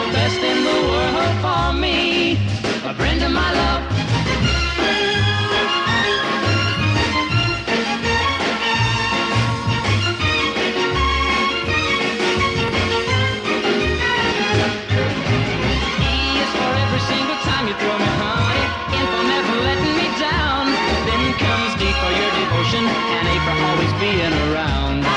best in the world for me. Brenda, my love. E is for every single time you throw me, honey. N for never letting me down. Then comes D for your devotion, and A for always being around.